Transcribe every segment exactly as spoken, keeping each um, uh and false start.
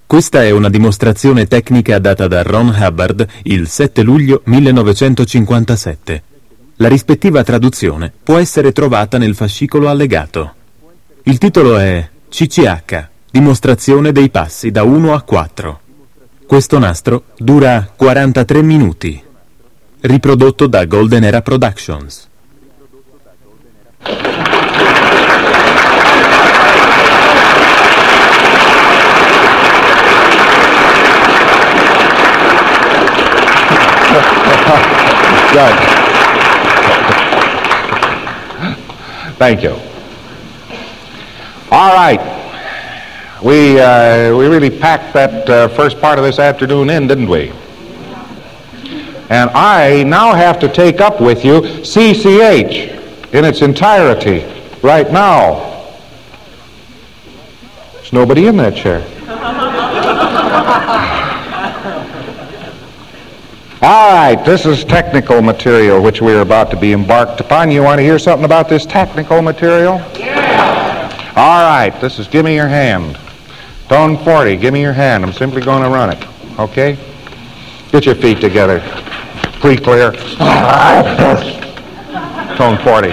Questa è una dimostrazione tecnica data da Ron Hubbard il sette luglio millenovecentocinquantasette. La rispettiva traduzione può essere trovata nel fascicolo allegato. Il titolo è C C H, dimostrazione dei passi da uno a quattro. Questo nastro dura quarantatré minuti. Riprodotto da Golden Era Productions. Good. Thank you. All right. We uh, we really packed that uh, first part of this afternoon in, didn't we? And I now have to take up with you C C H in its entirety right now. There's nobody in that chair. All right, this is technical material which we're about to be embarked upon. You want to hear something about this technical material? Yeah. All right, this is Give Me Your Hand. Tone forty, give me your hand. I'm simply going to run it, okay? Get your feet together. Pre-clear. Tone forty.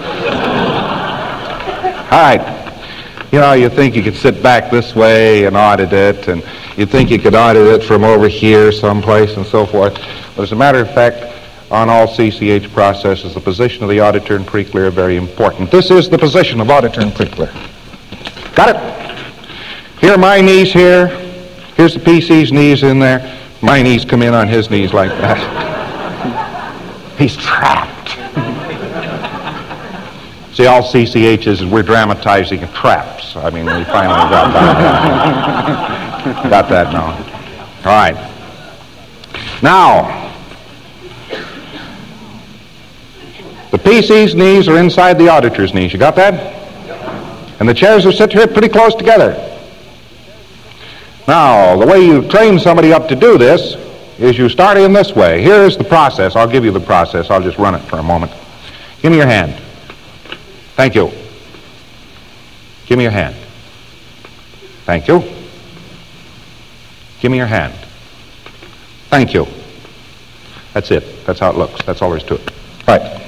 All right. You know, you think you could sit back this way and audit it, and you think you could audit it from over here someplace and so forth. But as a matter of fact, on all C C H processes, the position of the auditor and pre-clear are very important. This is the position of auditor and pre-clear. Got it? Here are my knees here. Here's the P C's knees in there. My knees come in on his knees like that. He's trapped. See, all C C H is, is we're dramatizing traps. I mean, we finally got that. Got that now. All right. Now, the P C's knees are inside the auditor's knees. You got that? And the chairs are sit here pretty close together. Now, the way you train somebody up to do this is you start in this way. Here's the process. I'll give you the process. I'll just run it for a moment. Give me your hand. Thank you. Give me your hand. Thank you. Give me your hand. Thank you. That's it. That's how it looks. That's all there is to it. Right.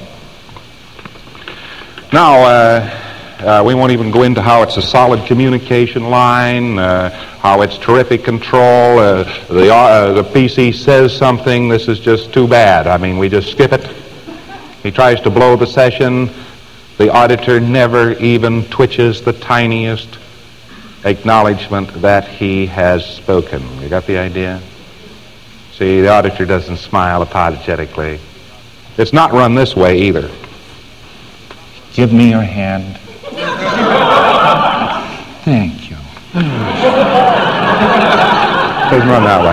Now, uh, uh, we won't even go into how it's a solid communication line, uh, how it's terrific control. Uh, the, uh, the P C says something. This is just too bad. I mean, we just skip it. He tries to blow the session. The auditor never even twitches the tiniest acknowledgement that he has spoken. You got the idea? See, the auditor doesn't smile apologetically. It's not run this way either. Give me your hand. Thank you. Doesn't run that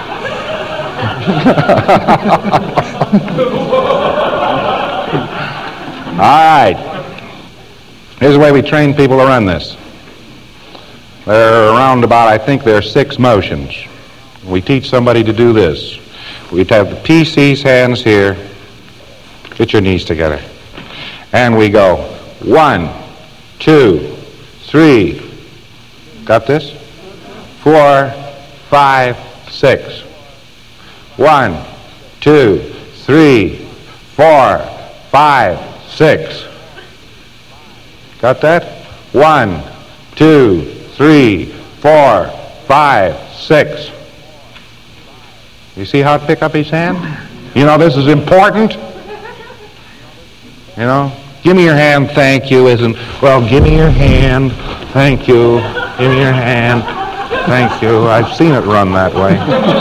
way. All right. Here's the way we train people to run this. There are around about, I think there are six motions. We teach somebody to do this. We have the P C's hands here. Get your knees together. And we go one, two, three. Got this? Four, five, six. One, two, three, four, five, six. Got that? One, two, three, four, five, six. You see how it pick up his hand? You know, this is important. You know, give me your hand, thank you, isn't, well, give me your hand, thank you, give me your hand, thank you. I've seen it run that way.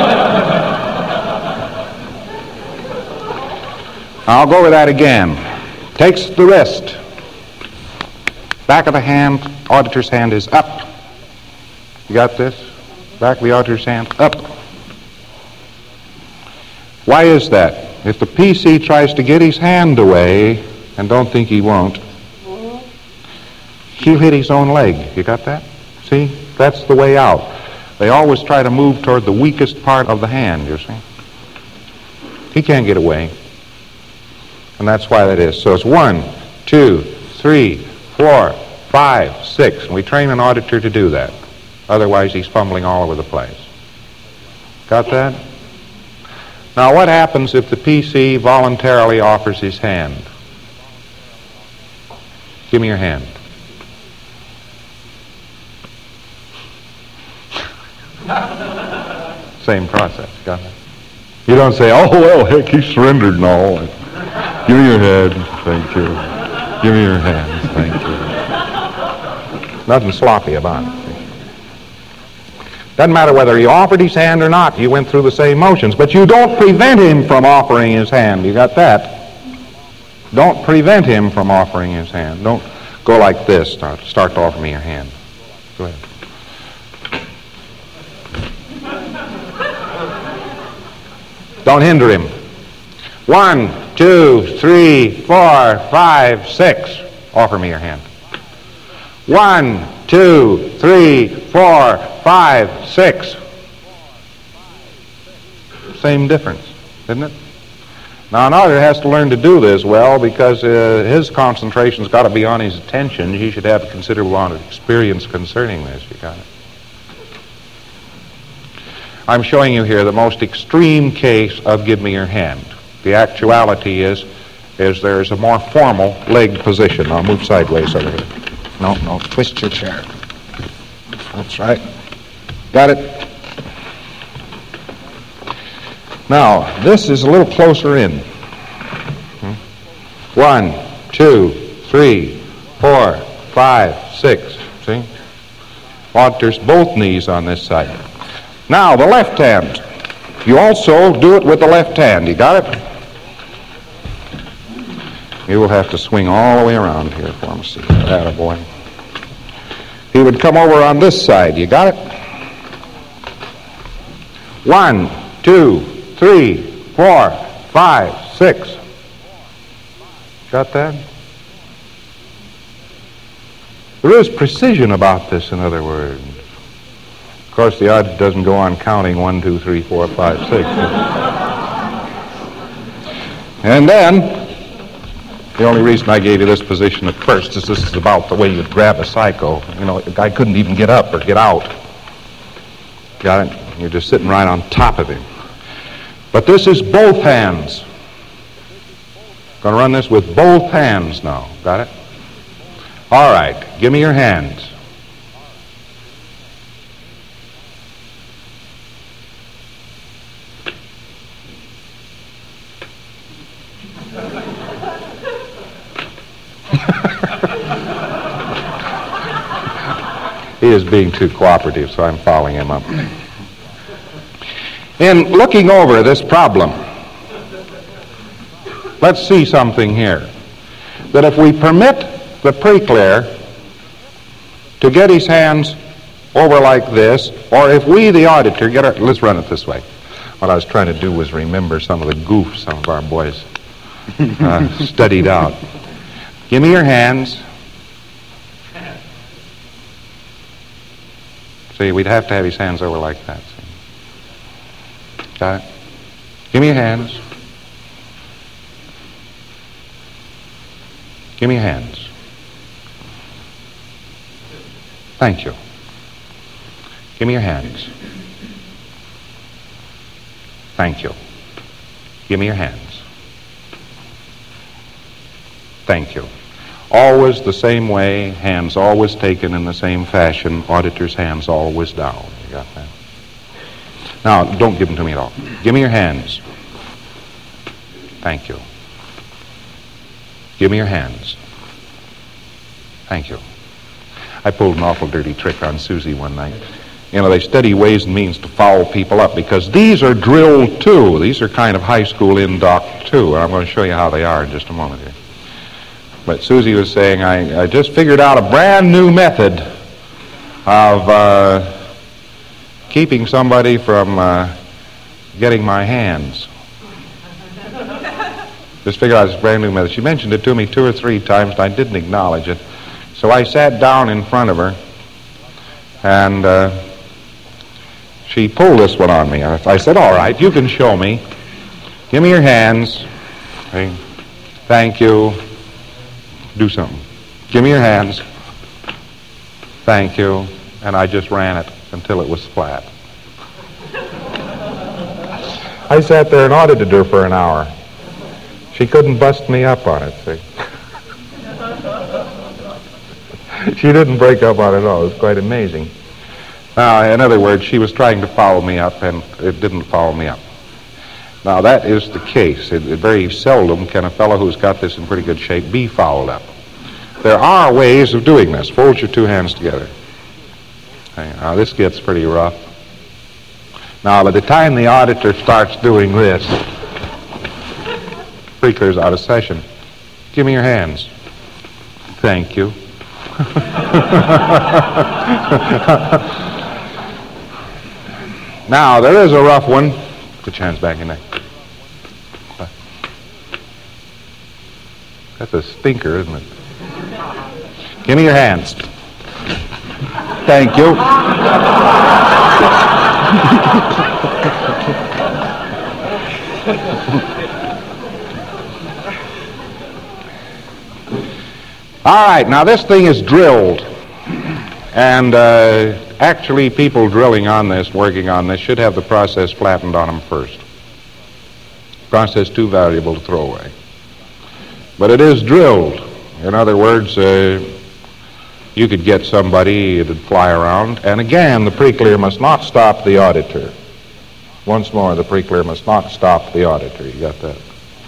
I'll go over that again. Takes the wrist. Back of the hand, auditor's hand is up. You got this? Back of the auditor's hand, up. Why is that? If the P C tries to get his hand away, and don't think he won't, he'll hit his own leg. You got that? See? That's the way out. They always try to move toward the weakest part of the hand, you see? He can't get away. And that's why that is. So it's one, two, three, four, five, six. And we train an auditor to do that. Otherwise, he's fumbling all over the place. Got that? Now, what happens if the P C voluntarily offers his hand? Give me your hand. Same process. Got it? You don't say, oh, well, heck, he surrendered and all. Give me your head. Thank you. Give me your hand. Thank you. Nothing sloppy about it. Doesn't matter whether he offered his hand or not. You went through the same motions. But you don't prevent him from offering his hand. You got that? Don't prevent him from offering his hand. Don't go like this. Start, start to offer me your hand. Go ahead. Don't hinder him. One, two, three, four, five, six. Offer me your hand. One, two, three, four, five, six. Same difference, isn't it? Now, an auditor has to learn to do this well because uh, his concentration's got to be on his attention. He should have a considerable amount of experience concerning this. You got it? I'm showing you here the most extreme case of give me your hand. The actuality is, is there's a more formal leg position. I'll move sideways over here. No, no, twist your chair. That's right. Got it? Now, this is a little closer in. One, two, three, four, five, six. See? Well, there's both knees on this side. Now, the left hand. You also do it with the left hand. You got it? You will have to swing all the way around here for him. See that, boy. He would come over on this side. You got it? One, two, three, four, five, six. Got that? There is precision about this, in other words. Of course, the auditor doesn't go on counting one, two, three, four, five, six. And then, the only reason I gave you this position at first is this is about the way you'd grab a psycho. You know, the guy couldn't even get up or get out. Got it? You're just sitting right on top of him. But this is both hands. Going to run this with both hands now. Got it? All right. Give me your hands. He is being too cooperative, so I'm following him up. In looking over this problem, let's see something here. That if we permit the pre-clear to get his hands over like this, or if we, the auditor, get our... Let's run it this way. What I was trying to do was remember some of the goofs some of our boys uh, studied out. Give me your hands. See, we'd have to have his hands over like that. See? Got it? Give me your hands. Give me your hands. Thank you. Give me your hands. Thank you. Give me your hands. Thank you. Always the same way, hands always taken in the same fashion, auditor's hands always down. You got that? Now, don't give them to me at all. Give me your hands. Thank you. Give me your hands. Thank you. I pulled an awful dirty trick on Susie one night. You know, they study ways and means to foul people up because these are drilled too. These are kind of high school in-doc too, and I'm going to show you how they are in just a moment here. But Susie was saying, I, I just figured out a brand new method of uh, keeping somebody from uh, getting my hands. Just figured out this brand new method. She mentioned it to me two or three times, and I didn't acknowledge it. So I sat down in front of her, and uh, she pulled this one on me. I, I said, all right, you can show me. Give me your hands. Okay. Thank you. Do something. Give me your hands. Thank you. And I just ran it. until it was flat. I sat there and audited her for an hour. She couldn't bust me up on it, see. She didn't break up on it at all. It was quite amazing. Now, in other words, she was trying to follow me up, and it didn't follow me up. Now, that is the case. It, it very seldom can a fellow who's got this in pretty good shape be fouled up. There are ways of doing this. Fold your two hands together. Okay, now, this gets pretty rough. Now, by the time the auditor starts doing this, Preclear's out of session. Give me your hands. Thank you. Now, there is a rough one. Put your hands back in there. That's a stinker, isn't it? Give me your hands. Thank you. All right, now this thing is drilled. And uh, actually people drilling on this, working on this, should have the process flattened on them first. Process too valuable to throw away. But it is drilled. In other words, uh, you could get somebody that'd fly around. And again, the Preclear must not stop the auditor. Once more, the Preclear must not stop the auditor. You got that?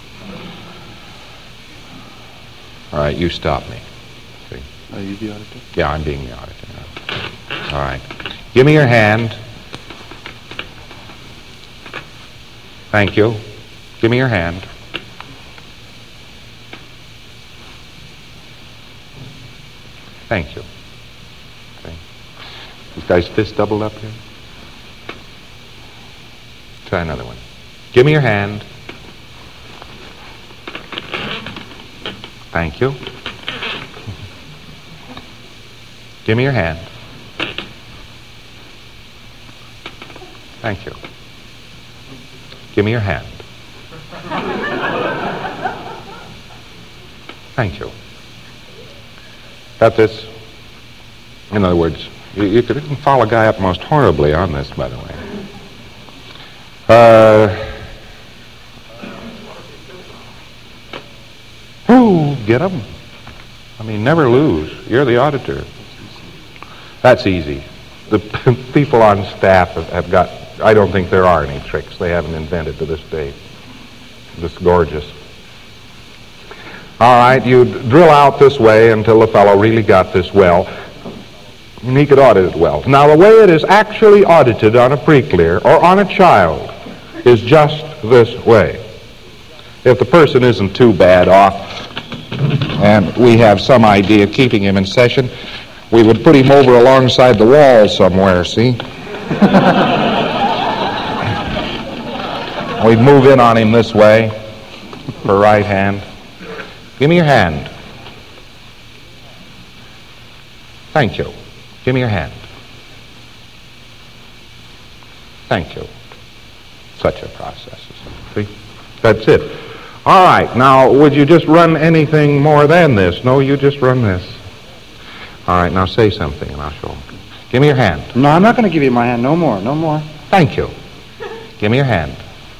All right, you stop me. See? Are you the auditor? Yeah, I'm being the auditor now. All right. Give me your hand. Thank you. Give me your hand. Thank you. Okay. This guy's fist doubled up here. Try another one. Give me your hand. Thank you. Give me your hand. Thank you. Give me your hand. Thank you. Got this? In other words, you, you could even foul a guy up most horribly on this, by the way. Uh, who get them? I mean, never lose. You're the auditor. That's easy. The people on staff have, have got, I don't think there are any tricks they haven't invented to this day. This gorgeous. All right, you drill out this way until the fellow really got this well, and he could audit it well. Now, the way it is actually audited on a Preclear or on a child is just this way. If the person isn't too bad off, and we have some idea of keeping him in session, we would put him over alongside the wall somewhere, see? We'd move in on him this way, for right hand. Give me your hand. Thank you. Give me your hand. Thank you. Such a process. See? That's it. All right. Now, would you just run anything more than this? No, you just run this. All right. Now say something and I'll show them. Give me your hand. No, I'm not going to give you my hand. No more. No more. Thank you. Give me your hand.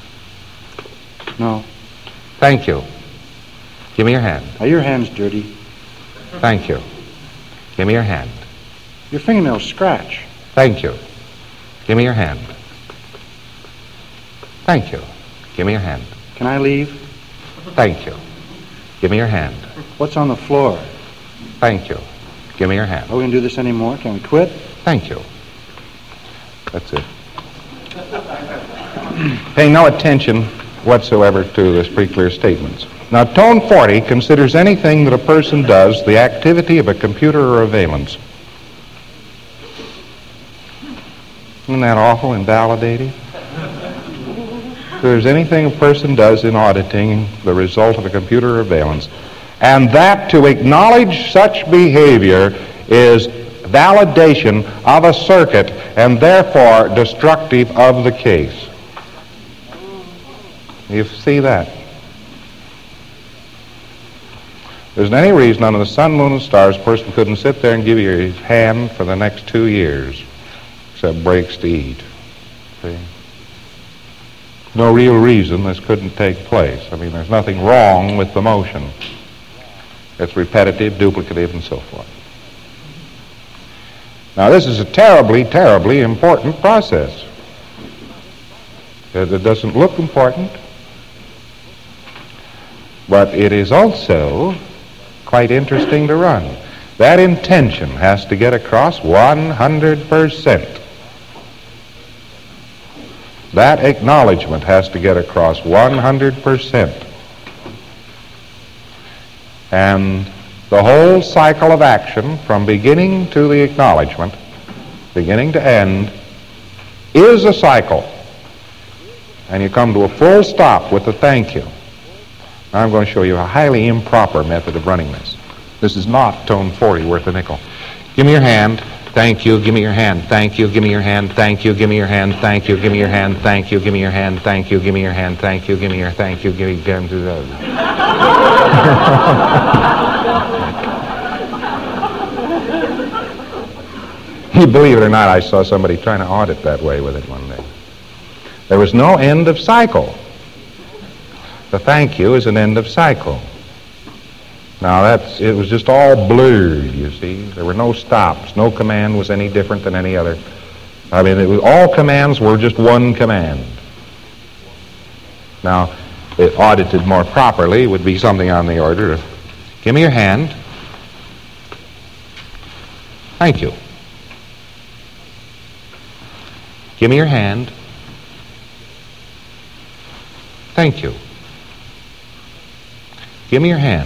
No. Thank you. Give me your hand. Now, your hand's dirty. Thank you. Give me your hand. Your fingernails scratch. Thank you. Give me your hand. Thank you. Give me your hand. Can I leave? Thank you. Give me your hand. What's on the floor? Thank you. Give me your hand. Are we going to do this anymore? Can we quit? Thank you. That's it. Pay no attention whatsoever to this Preclear statements. Now, Tone forty considers anything that a person does the activity of a computer or a valence. Isn't that awful, invalidating? If there's anything a person does in auditing the result of a computer or valence, and that to acknowledge such behavior is validation of a circuit and therefore destructive of the case. You see that? There isn't any reason under the sun, moon, and stars a person couldn't sit there and give you his hand for the next two years. except breaks to eat. See? No real reason this couldn't take place. I mean, there's nothing wrong with the motion. It's repetitive, duplicative, and so forth. Now, this is a terribly, terribly important process. It doesn't look important, but it is also quite interesting to run. That intention has to get across one hundred percent. That acknowledgement has to get across one hundred percent. And the whole cycle of action, from beginning to the acknowledgement, beginning to end, is a cycle. And you come to a full stop with the thank you. Now I'm going to show you a highly improper method of running this. This is not tone forty worth a nickel. Give me your hand. Thank you. Give me your hand. Thank you. Give me your hand. Thank you. Give me your hand. Thank you. Give me your hand. Thank you. Give me your hand. Thank you. Give me your hand. Thank you. Give me your thank you. Give me your You believe it or not, I saw somebody trying to audit that way with it one day. There was no end of cycle. The thank you is an end of cycle. Now that's, it was just all blurred, you see. There were no stops. No command was any different than any other. I mean, it was, all commands were just one command. Now, it audited more properly would be something on the order of, give me your hand. Thank you. Give me your hand. Thank you. Give me your hand.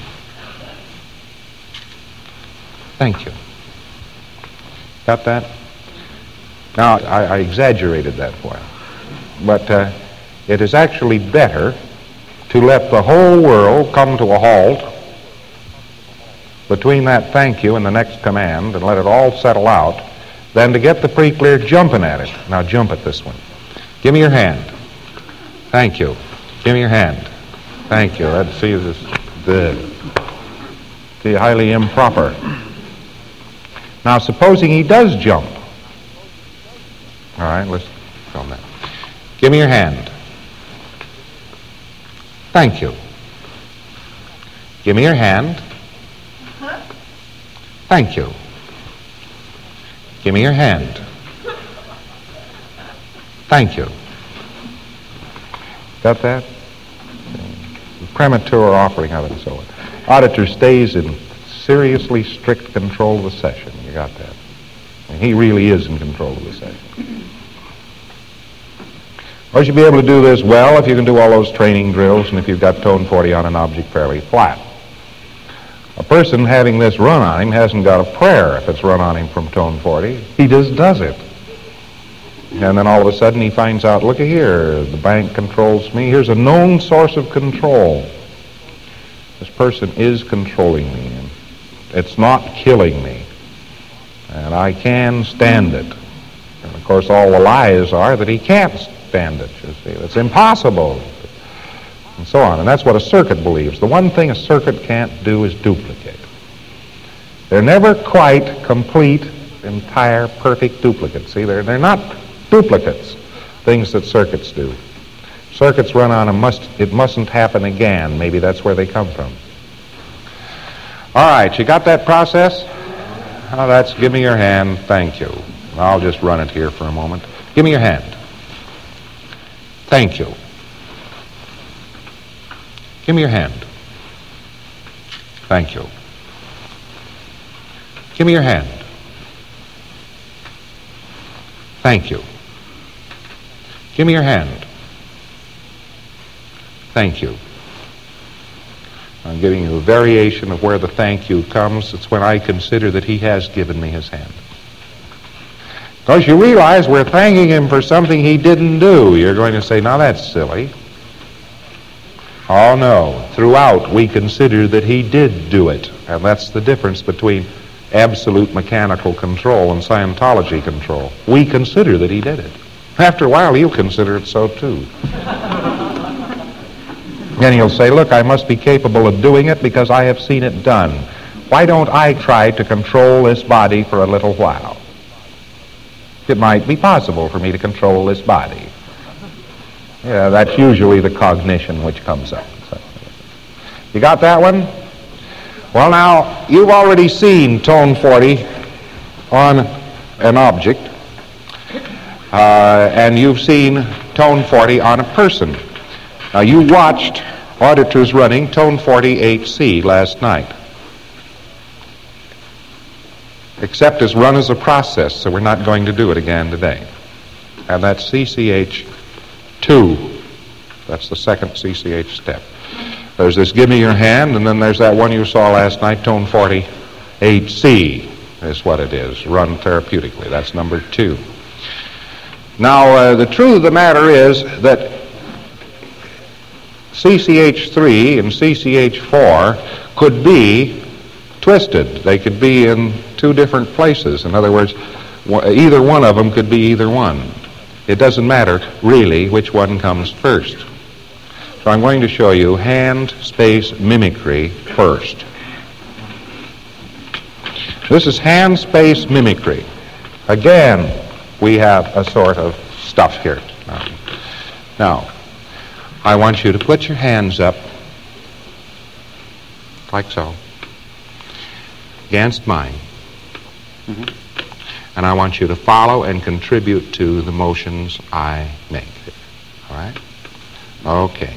Thank you. Got that? Now, I, I exaggerated that for you. But uh, it is actually better to let the whole world come to a halt between that thank you and the next command and let it all settle out than to get the pretty clear jumping at it. Now jump at this one. Give me your hand. Thank you. Give me your hand. Thank you. Let's see this. Good. See, highly improper. Now, supposing he does jump. All right, let's film that. Give me your hand. Thank you. Give me your hand. Thank you. Give me your hand. Thank you. Got that? Premature offering of it and so on. Auditor stays in seriously strict control of the session. You got that? And he really is in control of the session. Or you should be able to do this well if you can do all those training drills and if you've got tone forty on an object fairly flat. A person having this run on him hasn't got a prayer if it's run on him from tone forty. He just does it. And then all of a sudden he finds out, look at here, the bank controls me. Here's a known source of control. This person is controlling me. And it's not killing me. And I can stand it. And of course all the lies are that he can't stand it, you see. It's impossible. And so on. And that's what a circuit believes. The one thing a circuit can't do is duplicate. They're never quite complete, entire, perfect duplicates. See, they're, they're not duplicates, things that circuits do. Circuits run on a must, it mustn't happen again. Maybe that's where they come from. All right, you got that process? Oh, that's, give me your hand, thank you. I'll just run it here for a moment. Give me your hand. Thank you. Give me your hand. Thank you. Give me your hand. Thank you. Give me your hand. Thank you. I'm giving you a variation of where the thank you comes. It's when I consider that he has given me his hand. Because you realize we're thanking him for something he didn't do. You're going to say, now that's silly. Oh no, throughout we consider that he did do it. And that's the difference between absolute mechanical control and Scientology control. We consider that he did it. After a while you'll consider it so too. Then he'll say, look, I must be capable of doing it because I have seen it done. Why don't I try to control this body for a little while? it might be possible for me to control this body. Yeah, that's usually the cognition which comes up. So, you got that one? Well, now, you've already seen tone forty on an object, uh, and you've seen tone forty on a person. Now, you watched auditors running tone forty H C last night, except as run as a process, so we're not going to do it again today. And that's C C H two. That's the second C C H step. There's this give me your hand, and then there's that one you saw last night, tone forty H C is what it is, run therapeutically. That's number two. Now, uh, the truth of the matter is that C C H three and C C H four could be twisted. They could be in two different places. In other words, either one of them could be either one. It doesn't matter, really, which one comes first. So I'm going to show you hand-space mimicry first. This is hand-space mimicry. Again, we have a sort of stuff here. Now, I want you to put your hands up, like so, against mine. Mm-hmm. And I want you to follow and contribute to the motions I make. All right? Okay.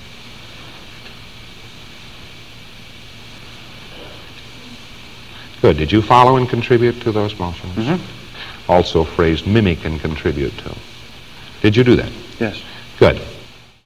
Good. Did you follow and contribute to those motions? Mm-hmm. Also phrase mimic and contribute to. Did you do that? Yes. Good.